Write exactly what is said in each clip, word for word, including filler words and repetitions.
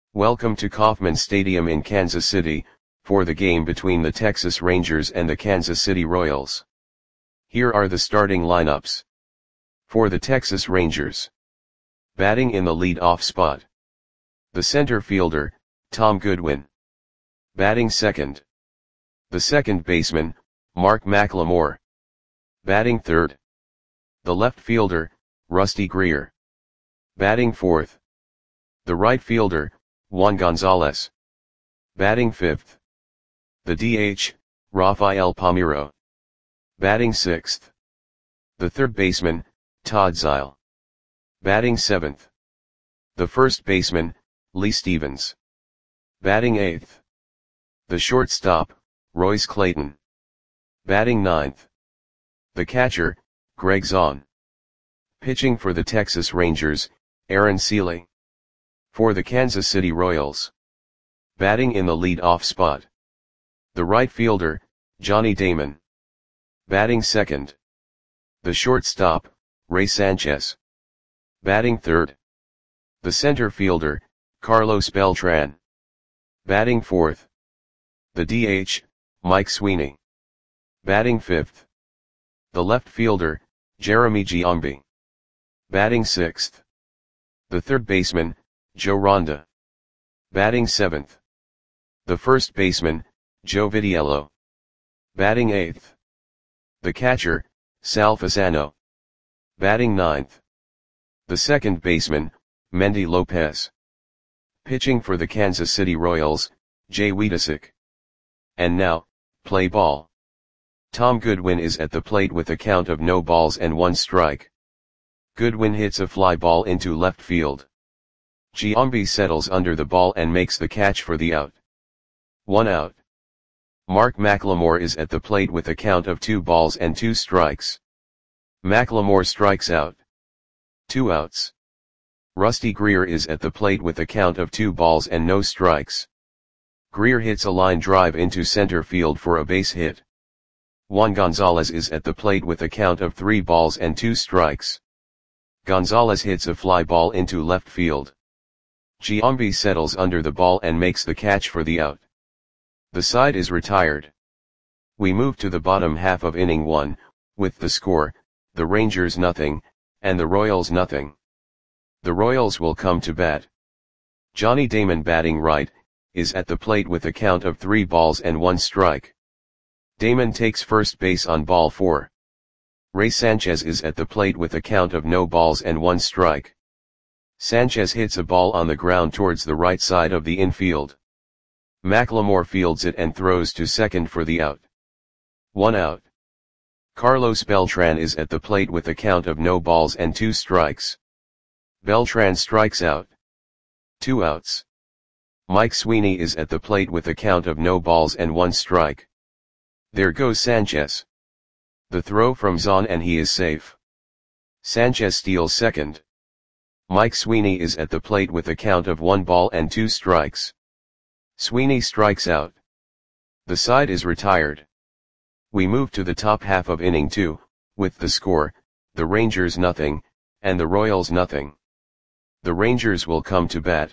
Welcome to Kauffman Stadium in Kansas City, for the game between the Texas Rangers and the Kansas City Royals. Here are the starting lineups. For the Texas Rangers. Batting in the lead-off spot. The center fielder, Tom Goodwin. Batting second. The second baseman, Mark McLemore. Batting third. The left fielder, Rusty Greer. Batting fourth. The right fielder, Juan Gonzalez. Batting fifth. The D H, Rafael Palmeiro. Batting sixth. The third baseman, Todd Zeile. Batting seventh. The first baseman, Lee Stevens. Batting eighth. The shortstop, Royce Clayton. Batting ninth. The catcher, Greg Zaun. Pitching for the Texas Rangers, Aaron Sele. For the Kansas City Royals. Batting in the lead-off spot. The right fielder, Johnny Damon. Batting second. The shortstop, Ray Sanchez. Batting third. The center fielder, Carlos Beltran. Batting fourth. The D H, Mike Sweeney. Batting fifth. The left fielder, Jeremy Giambi. Batting sixth. The third baseman, Joe Ronda. Batting seventh. The first baseman, Joe Vitiello. Batting eighth. The catcher, Sal Fasano. Batting ninth. The second baseman, Mendy Lopez. Pitching for the Kansas City Royals, Jay Weedisick. And now, play ball. Tom Goodwin is at the plate with a count of no balls and one strike. Goodwin hits a fly ball into left field. Giambi settles under the ball and makes the catch for the out. One out. Mark McLemore is at the plate with a count of two balls and two strikes. McLemore strikes out. Two outs. Rusty Greer is at the plate with a count of two balls and no strikes. Greer hits a line drive into center field for a base hit. Juan Gonzalez is at the plate with a count of three balls and two strikes. Gonzalez hits a fly ball into left field. Giambi settles under the ball and makes the catch for the out. The side is retired. We move to the bottom half of inning one, with the score, the Rangers nothing, and the Royals nothing. The Royals will come to bat. Johnny Damon batting right, is at the plate with a count of three balls and one strike. Damon takes first base on ball four. Ray Sanchez is at the plate with a count of no balls and one strike. Sanchez hits a ball on the ground towards the right side of the infield. McLemore fields it and throws to second for the out. One out. Carlos Beltran is at the plate with a count of no balls and two strikes. Beltran strikes out. Two outs. Mike Sweeney is at the plate with a count of no balls and one strike. There goes Sanchez. The throw from Zaun and he is safe. Sanchez steals second. Mike Sweeney is at the plate with a count of one ball and two strikes. Sweeney strikes out. The side is retired. We move to the top half of inning two, with the score, the Rangers nothing, and the Royals nothing. The Rangers will come to bat.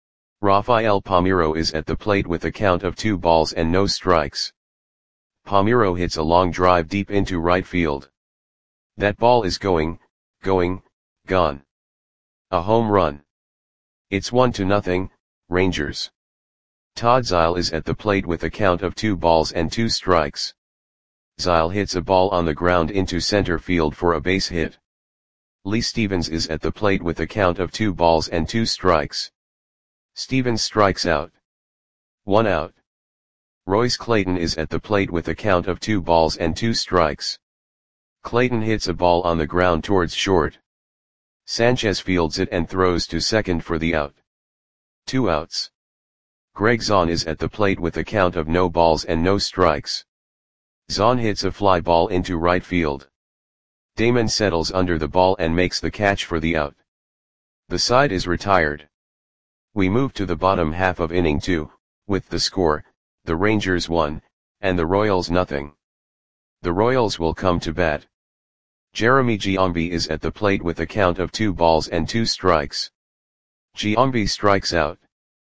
Rafael Palmeiro is at the plate with a count of two balls and no strikes. Palmeiro hits a long drive deep into right field. That ball is going, going, gone. A home run. It's one to nothing, Rangers. Todd Zeile is at the plate with a count of two balls and two strikes. Zeile hits a ball on the ground into center field for a base hit. Lee Stevens is at the plate with a count of two balls and two strikes. Stevens strikes out. One out. Royce Clayton is at the plate with a count of two balls and two strikes. Clayton hits a ball on the ground towards short. Sanchez fields it and throws to second for the out. Two outs. Greg Zaun is at the plate with a count of no balls and no strikes. Zaun hits a fly ball into right field. Damon settles under the ball and makes the catch for the out. The side is retired. We move to the bottom half of inning two, with the score, the Rangers one, and the Royals nothing. The Royals will come to bat. Jeremy Giambi is at the plate with a count of two balls and two strikes. Giambi strikes out.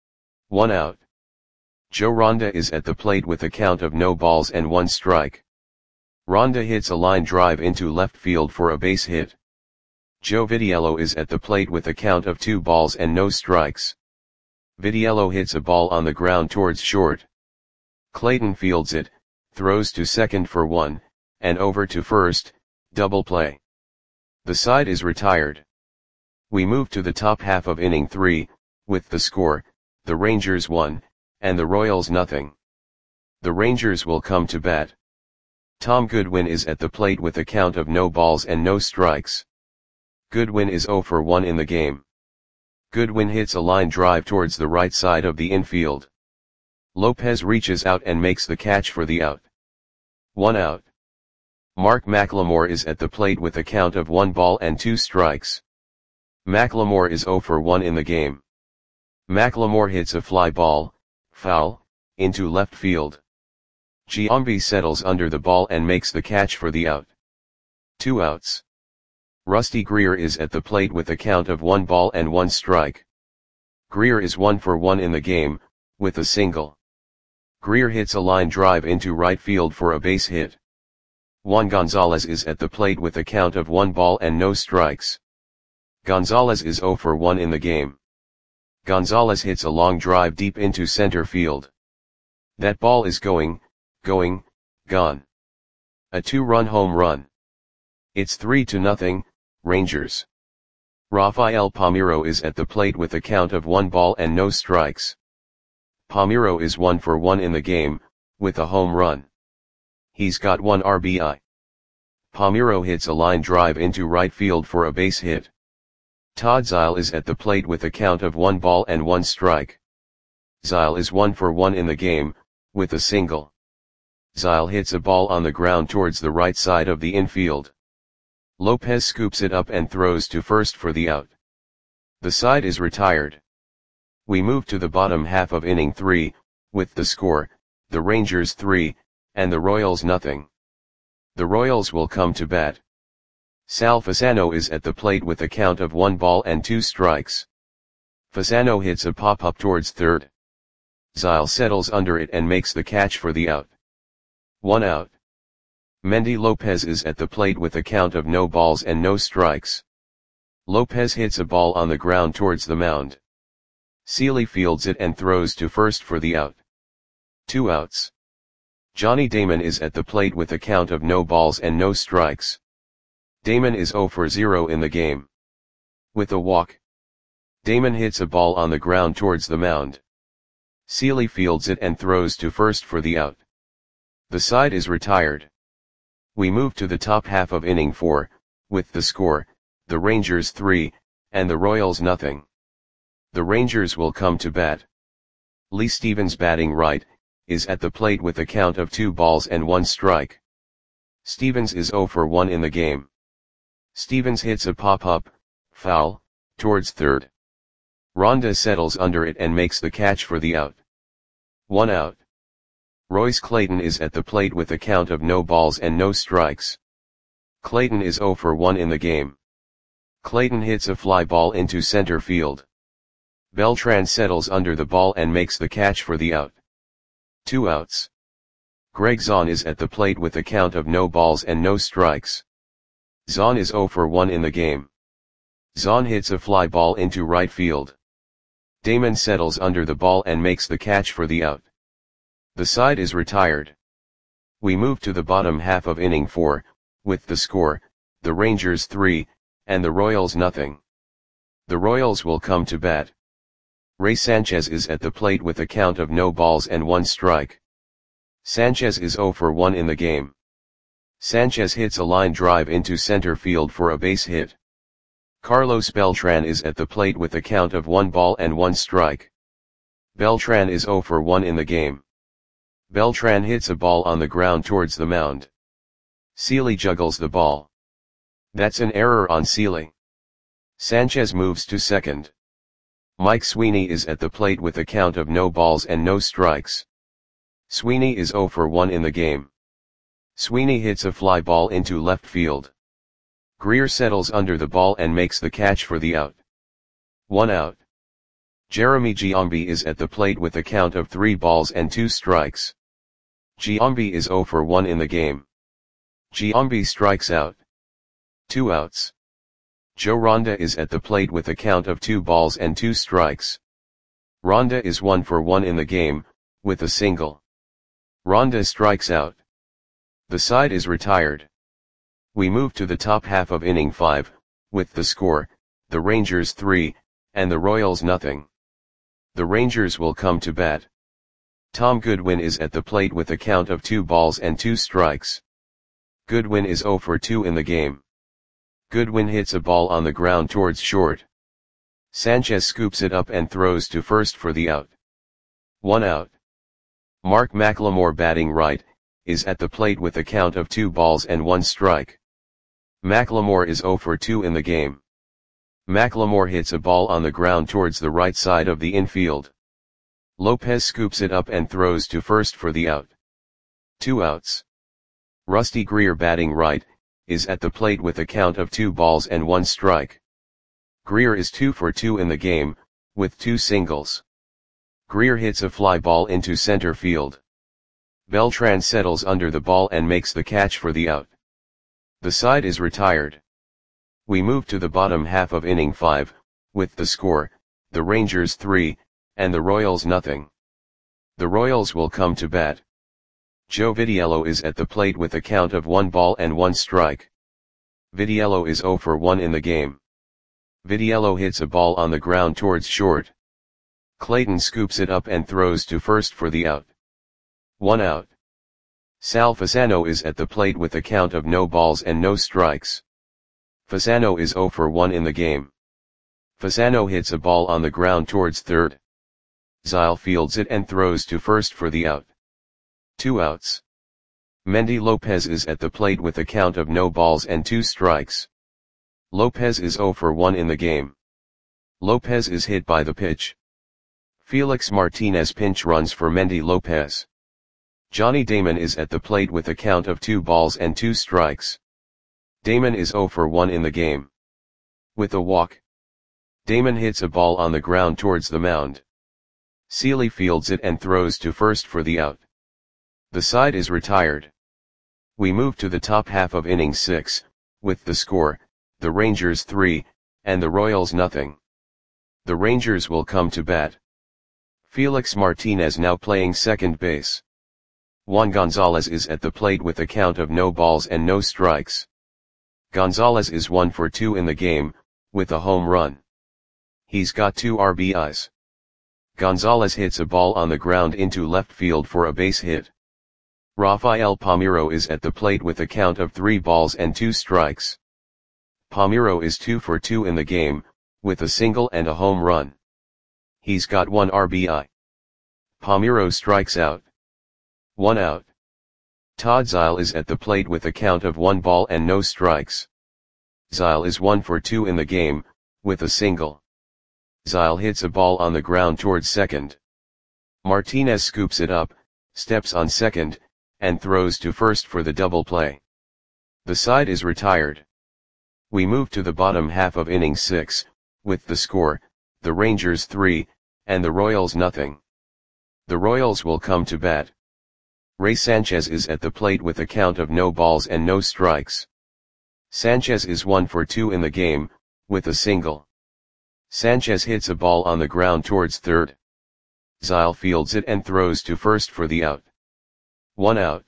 One out. Joe Ronda is at the plate with a count of no balls and one strike. Ronda hits a line drive into left field for a base hit. Joe Vitiello is at the plate with a count of two balls and no strikes. Vitiello hits a ball on the ground towards short. Clayton fields it, throws to second for one, and over to first, double play. The side is retired. We move to the top half of inning three, with the score, the Rangers one, and the Royals nothing. The Rangers will come to bat. Tom Goodwin is at the plate with a count of no balls and no strikes. Goodwin is oh for one in the game. Goodwin hits a line drive towards the right side of the infield. Lopez reaches out and makes the catch for the out. One out. Mark McLemore is at the plate with a count of one ball and two strikes. McLemore is oh for one in the game. McLemore hits a fly ball, foul, into left field. Giambi settles under the ball and makes the catch for the out. Two outs. Rusty Greer is at the plate with a count of one ball and one strike. Greer is one for one in the game, with a single. Greer hits a line drive into right field for a base hit. Juan Gonzalez is at the plate with a count of one ball and no strikes. Gonzalez is oh for one in the game. Gonzalez hits a long drive deep into center field. That ball is going, going, gone. A two-run home run. It's three to nothing, Rangers. Rafael Palmeiro is at the plate with a count of one ball and no strikes. Palmeiro is one for one in the game, with a home run. He's got one R B I. Palmeiro hits a line drive into right field for a base hit. Todd Zeile is at the plate with a count of one ball and one strike. Zeile is one for one in the game, with a single. Zeile hits a ball on the ground towards the right side of the infield. Lopez scoops it up and throws to first for the out. The side is retired. We move to the bottom half of inning three, with the score, the Rangers three, and the Royals nothing. The Royals will come to bat. Sal Fasano is at the plate with a count of one ball and two strikes. Fasano hits a pop-up towards third. Zeile settles under it and makes the catch for the out. One out. Mendy Lopez is at the plate with a count of no balls and no strikes. Lopez hits a ball on the ground towards the mound. Seeley fields it and throws to first for the out. Two outs. Johnny Damon is at the plate with a count of no balls and no strikes. Damon is oh for zero in the game. With a walk. Damon hits a ball on the ground towards the mound. Seeley fields it and throws to first for the out. The side is retired. We move to the top half of inning four, with the score, the Rangers three, and the Royals nothing. The Rangers will come to bat. Lee Stevens batting right, is at the plate with a count of two balls and one strike. Stevens is oh for one in the game. Stevens hits a pop-up, foul, towards third. Ronda settles under it and makes the catch for the out. One out. Royce Clayton is at the plate with a count of no balls and no strikes. Clayton is oh for one in the game. Clayton hits a fly ball into center field. Beltran settles under the ball and makes the catch for the out. Two outs. Greg Zaun is at the plate with a count of no balls and no strikes. Zaun is oh for one in the game. Zaun hits a fly ball into right field. Damon settles under the ball and makes the catch for the out. The side is retired. We move to the bottom half of inning four, with the score, the Rangers three, and the Royals nothing. The Royals will come to bat. Ray Sanchez is at the plate with a count of no balls and one strike. Sanchez is oh for one in the game. Sanchez hits a line drive into center field for a base hit. Carlos Beltran is at the plate with a count of one ball and one strike. Beltran is oh for one in the game. Beltran hits a ball on the ground towards the mound. Seeley juggles the ball. That's an error on Seeley. Sanchez moves to second. Mike Sweeney is at the plate with a count of no balls and no strikes. Sweeney is oh for one in the game. Sweeney hits a fly ball into left field. Greer settles under the ball and makes the catch for the out. One out. Jeremy Giambi is at the plate with a count of three balls and two strikes. Giambi is zero for one in the game. Giambi strikes out. Two outs. Joe Ronda is at the plate with a count of two balls and two strikes. Ronda is one for one in the game, with a single. Ronda strikes out. The side is retired. We move to the top half of inning five, with the score, the Rangers three, and the Royals nothing. The Rangers will come to bat. Tom Goodwin is at the plate with a count of two balls and two strikes. Goodwin is zero for two in the game. Goodwin hits a ball on the ground towards short. Sanchez scoops it up and throws to first for the out. One out. Mark McLemore, batting right, is at the plate with a count of two balls and one strike. McLemore is zero for two in the game. McLemore hits a ball on the ground towards the right side of the infield. Lopez scoops it up and throws to first for the out. Two outs. Rusty Greer, batting right, is at the plate with a count of two balls and one strike. Greer is two for two in the game, with two singles. Greer hits a fly ball into center field. Beltran settles under the ball and makes the catch for the out. The side is retired. We move to the bottom half of inning five, with the score, the Rangers three, and the Royals nothing. The Royals will come to bat. Joe Vitiello is at the plate with a count of one ball and one strike. Vitiello is zero for one in the game. Vitiello hits a ball on the ground towards short. Clayton scoops it up and throws to first for the out. One out. Sal Fasano is at the plate with a count of no balls and no strikes. Fasano is zero for one in the game. Fasano hits a ball on the ground towards third. Zyle fields it and throws to first for the out. Two outs. Mendy Lopez is at the plate with a count of no balls and two strikes. Lopez is zero for one in the game. Lopez is hit by the pitch. Felix Martinez pinch runs for Mendy Lopez. Johnny Damon is at the plate with a count of two balls and two strikes. Damon is zero for one in the game. With a walk. Damon hits a ball on the ground towards the mound. Seeley fields it and throws to first for the out. The side is retired. We move to the top half of inning six, with the score, the Rangers three, and the Royals nothing. The Rangers will come to bat. Felix Martinez now playing second base. Juan Gonzalez is at the plate with a count of no balls and no strikes. Gonzalez is one for two in the game, with a home run. He's got two R B Is. Gonzalez hits a ball on the ground into left field for a base hit. Rafael Palmeiro is at the plate with a count of three balls and two strikes. Palmeiro is two for two in the game, with a single and a home run. He's got one R B I. Palmeiro strikes out. One out. Todd Zyle is at the plate with a count of one ball and no strikes. Zyle is one for two in the game, with a single. Zyle hits a ball on the ground towards second. Martinez scoops it up, steps on second, and throws to first for the double play. The side is retired. We move to the bottom half of inning six, with the score, the Rangers three, and the Royals nothing. The Royals will come to bat. Ray Sanchez is at the plate with a count of no balls and no strikes. Sanchez is one for two in the game, with a single. Sanchez hits a ball on the ground towards third. Zyle fields it and throws to first for the out. One out.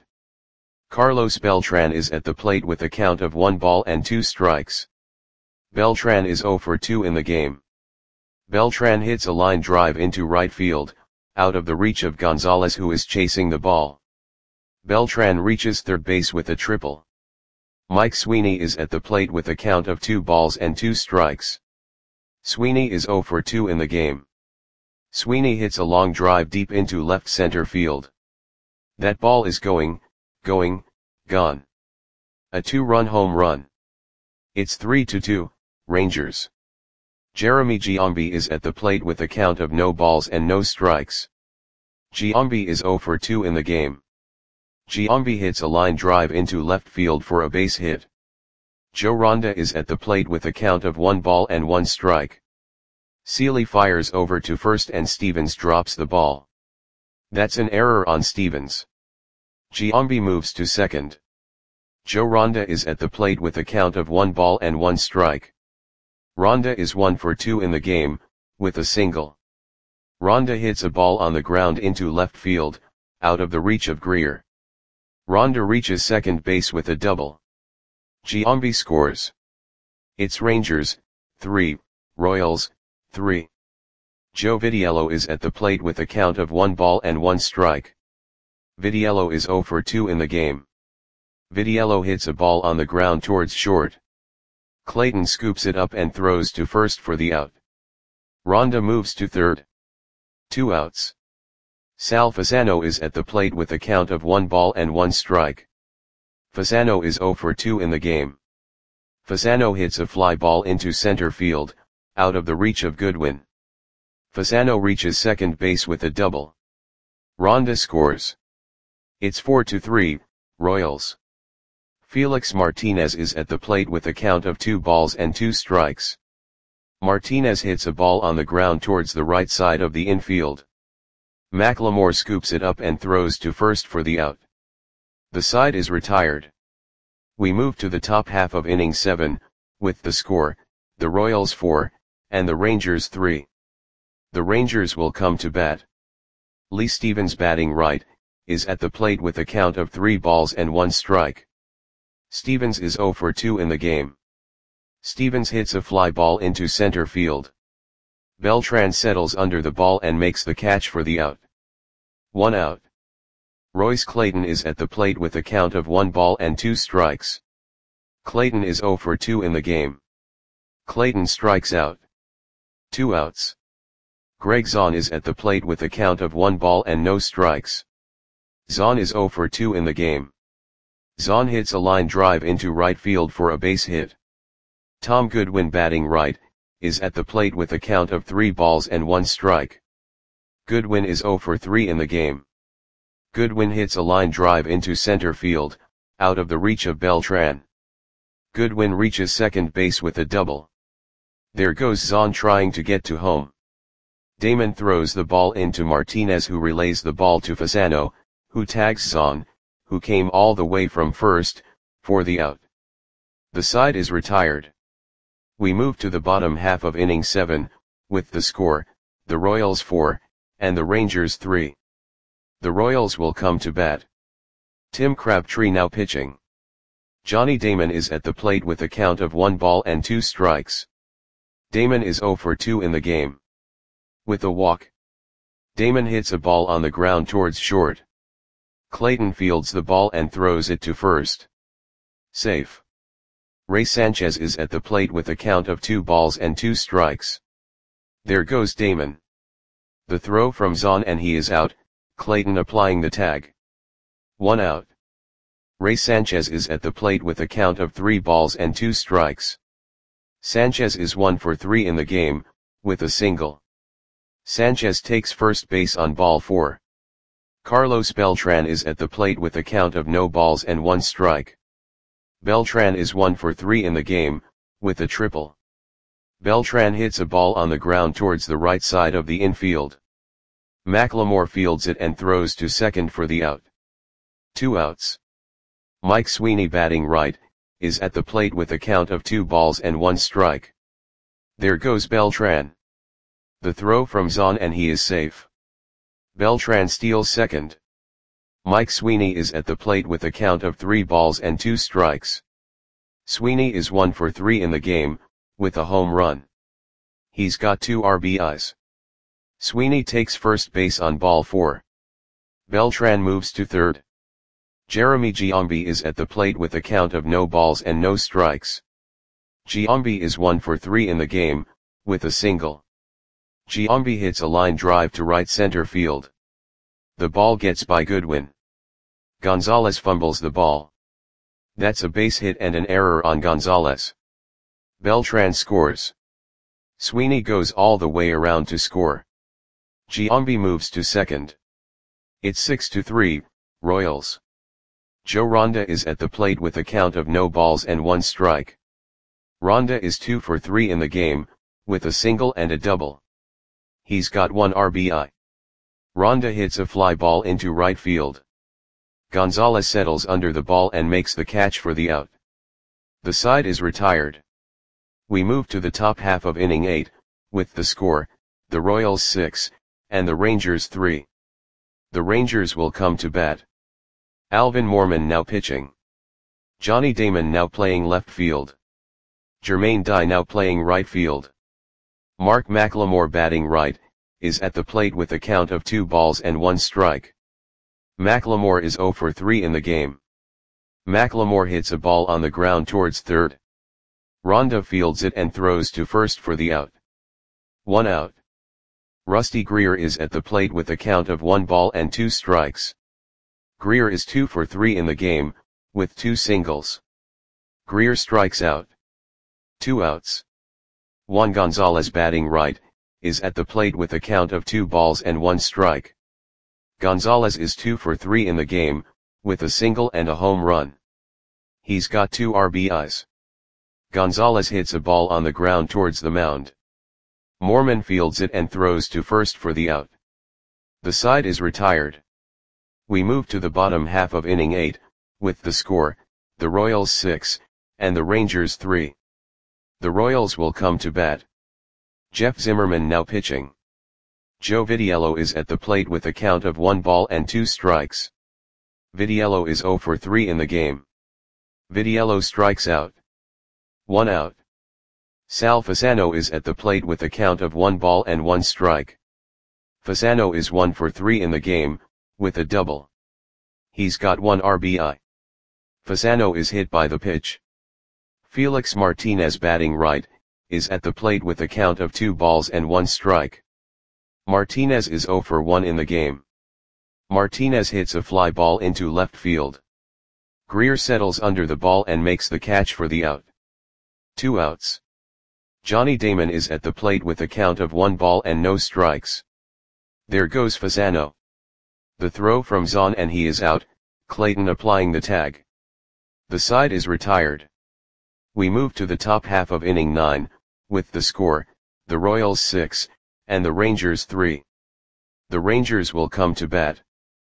Carlos Beltran is at the plate with a count of one ball and two strikes. Beltran is zero for two in the game. Beltran hits a line drive into right field, out of the reach of Gonzalez, who is chasing the ball. Beltran reaches third base with a triple. Mike Sweeney is at the plate with a count of two balls and two strikes. Sweeney is zero for two in the game. Sweeney hits a long drive deep into left center field. That ball is going, going, gone. A two-run home run. It's three to two, Rangers. Jeremy Giambi is at the plate with a count of no balls and no strikes. Giambi is zero for two in the game. Giambi hits a line drive into left field for a base hit. Joe Ronda is at the plate with a count of one ball and one strike. Sealy fires over to first and Stevens drops the ball. That's an error on Stevens. Giambi moves to second. Joe Ronda is at the plate with a count of one ball and one strike. Ronda is one for two in the game, with a single. Ronda hits a ball on the ground into left field, out of the reach of Greer. Ronda reaches second base with a double. Giambi scores. It's Rangers, three, Royals, three. Joe Vitiello is at the plate with a count of one ball and one strike. Vitiello is zero for two in the game. Vitiello hits a ball on the ground towards short. Clayton scoops it up and throws to first for the out. Ronda moves to third. Two outs. Sal Fasano is at the plate with a count of one ball and one strike. Fasano is zero for two in the game. Fasano hits a fly ball into center field, out of the reach of Goodwin. Fasano reaches second base with a double. Ronda scores. It's four to three, Royals. Felix Martinez is at the plate with a count of two balls and two strikes. Martinez hits a ball on the ground towards the right side of the infield. McLemore scoops it up and throws to first for the out. The side is retired. We move to the top half of inning seven, with the score, the Royals four, and the Rangers three. The Rangers will come to bat. Lee Stevens, batting right, is at the plate with a count of three balls and one strike. Stevens is zero for two in the game. Stevens hits a fly ball into center field. Beltran settles under the ball and makes the catch for the out. One out. Royce Clayton is at the plate with a count of one ball and two strikes. Clayton is zero for two in the game. Clayton strikes out. Two outs. Greg Zahn is at the plate with a count of one ball and no strikes. Zahn is zero for two in the game. Zahn hits a line drive into right field for a base hit. Tom Goodwin, batting right, is at the plate with a count of three balls and one strike. Goodwin is zero for three in the game. Goodwin hits a line drive into center field, out of the reach of Beltran. Goodwin reaches second base with a double. There goes Zahn trying to get to home. Damon throws the ball into Martinez, who relays the ball to Fasano, who tags Zahn, who came all the way from first, for the out. The side is retired. We move to the bottom half of inning seven, with the score, the Royals four, and the Rangers three. The Royals will come to bat. Tim Crabtree now pitching. Johnny Damon is at the plate with a count of one ball and two strikes. Damon is zero for two in the game. With a walk. Damon hits a ball on the ground towards short. Clayton fields the ball and throws it to first. Safe. Ray Sanchez is at the plate with a count of two balls and two strikes. There goes Damon. The throw from Zahn and he is out, Clayton applying the tag. One out. Ray Sanchez is at the plate with a count of three balls and two strikes. Sanchez is one for three in the game, with a single. Sanchez takes first base on ball four. Carlos Beltran is at the plate with a count of no balls and one strike. Beltran is one for three in the game, with a triple. Beltran hits a ball on the ground towards the right side of the infield. McLemore fields it and throws to second for the out. Two outs. Mike Sweeney, batting right, is at the plate with a count of two balls and one strike. There goes Beltran. The throw from Zahn and he is safe. Beltran steals second. Mike Sweeney is at the plate with a count of three balls and two strikes. Sweeney is one for three in the game, with a home run. He's got two R B Is. Sweeney takes first base on ball four. Beltran moves to third. Jeremy Giambi is at the plate with a count of no balls and no strikes. Giambi is one for three in the game, with a single. Giambi hits a line drive to right center field. The ball gets by Goodwin. Gonzalez fumbles the ball. That's a base hit and an error on Gonzalez. Beltran scores. Sweeney goes all the way around to score. Giambi moves to second. It's six to three, Royals. Joe Ronda is at the plate with a count of no balls and one strike. Ronda is two for three in the game, with a single and a double. He's got one R B I. Ronda hits a fly ball into right field. Gonzalez settles under the ball and makes the catch for the out. The side is retired. We move to the top half of inning eight, with the score, the Royals six, and the Rangers three. The Rangers will come to bat. Alvin Moorman now pitching. Johnny Damon now playing left field. Jermaine Dye now playing right field. Mark McLemore batting right, is at the plate with a count of two balls and one strike. McLemore is oh for three in the game. McLemore hits a ball on the ground towards third. Ronda fields it and throws to first for the out. One out. Rusty Greer is at the plate with a count of one ball and two strikes. Greer is two for three in the game, with two singles. Greer strikes out. Two outs. Juan Gonzalez batting right, is at the plate with a count of two balls and one strike. Gonzalez is two for three in the game, with a single and a home run. He's got two R B Is. Gonzalez hits a ball on the ground towards the mound. Moorman fields it and throws to first for the out. The side is retired. We move to the bottom half of inning eight, with the score, the Royals six, and the Rangers three. The Royals will come to bat. Jeff Zimmerman now pitching. Joe Vitiello is at the plate with a count of one ball and two strikes. Vitiello is oh for three in the game. Vitiello strikes out. One out. Sal Fasano is at the plate with a count of one ball and one strike. Fasano is one for three in the game, with a double. He's got one R B I. Fasano is hit by the pitch. Felix Martinez batting right, is at the plate with a count of two balls and one strike. Martinez is oh for one in the game. Martinez hits a fly ball into left field. Greer settles under the ball and makes the catch for the out. Two outs. Johnny Damon is at the plate with a count of one ball and no strikes. There goes Fasano. The throw from Zahn and he is out, Clayton applying the tag. The side is retired. We move to the top half of inning nine, with the score, the Royals six, and the Rangers three. The Rangers will come to bat.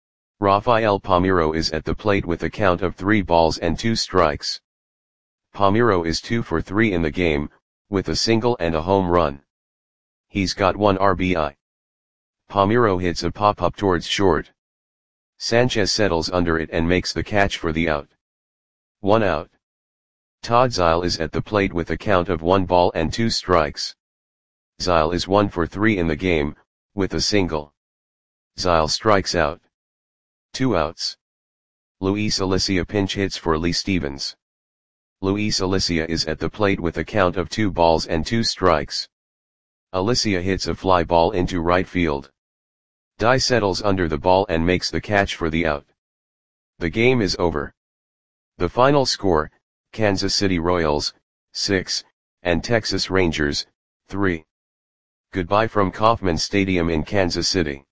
Rafael Palmeiro is at the plate with a count of three balls and two strikes. Palmeiro is two for three in the game, with a single and a home run. He's got one R B I. Palmeiro hits a pop-up towards short. Sanchez settles under it and makes the catch for the out. One out. Todd Zeile is at the plate with a count of one ball and two strikes. Zeile is one for three in the game, with a single. Zeile strikes out. Two outs. Luis Alicia pinch hits for Lee Stevens. Luis Alicia is at the plate with a count of two balls and two strikes. Alicia hits a fly ball into right field. Dye settles under the ball and makes the catch for the out. The game is over. The final score, Kansas City Royals, six, and Texas Rangers, three. Goodbye from Kauffman Stadium in Kansas City.